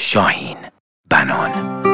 شاهین بنان.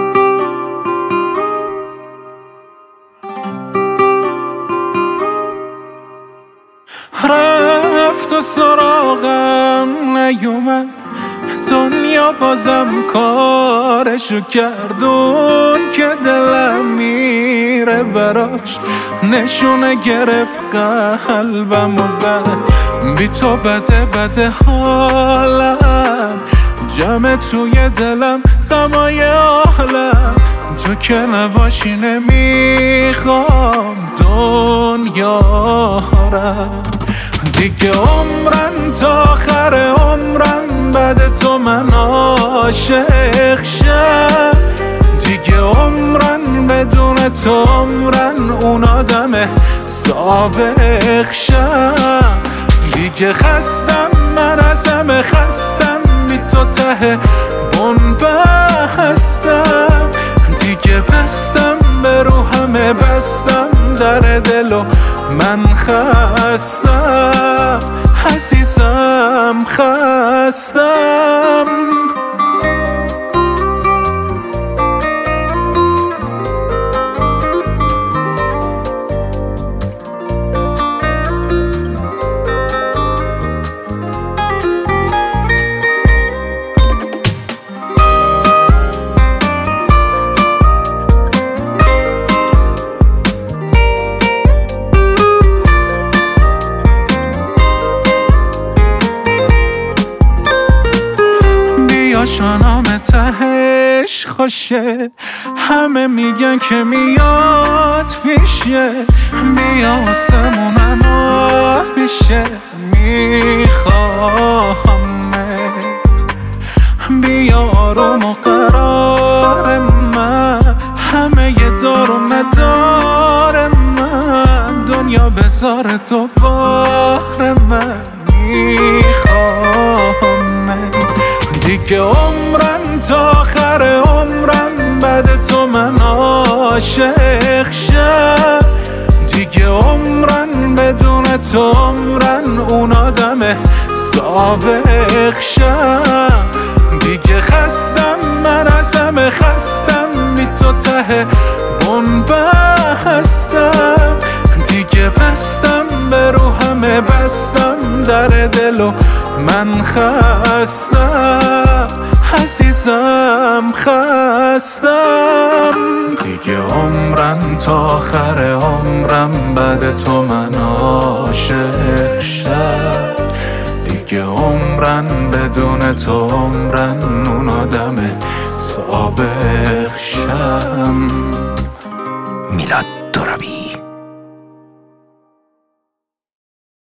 رفت و سراغم نیومد، دنیا بازم کارشو کردون که دلم میره براش، نشونه گرفت قلبم و زد، بی تو بده حالم، جمع توی دلم غمای عالم، تو که نباشی نمیخوام دنیا رم، دیگه عمرم تا آخر عمرم بعد تو من عاشق شم، دیگه عمرن بدون تو عمرن اون آدم سابق شم، دیگه خستم من از همه خستم، بی تو ته بنبستم، دیگه بستم به رو همه بستم در دل و من خستم عزیزم خستم. شانام تهش خوشه، همه میگن که میاد پیشه، بیا آسمونم میشه، میخواهمت، بیا آروم و قرار من، همه یه دار و ندار من، دنیا بذار دوباره من میخواهمت، دیگه عمرم تا آخر عمرم بعد تو من عاشق شم، دیگه عمرن بدون تو عمرن اون آدم سابق شم، دیگه خستم من از همه خستم، بی تو ته بنبستم، دیگه بستم به رو همه بستم در دل و من خستم عزیزم خستم، دیگه عمرم تا آخر عمرم بعد تو من عاشق شم، دیگه عمرن بدون تو عمرن اون آدم سابق شم. میلاد ترابی.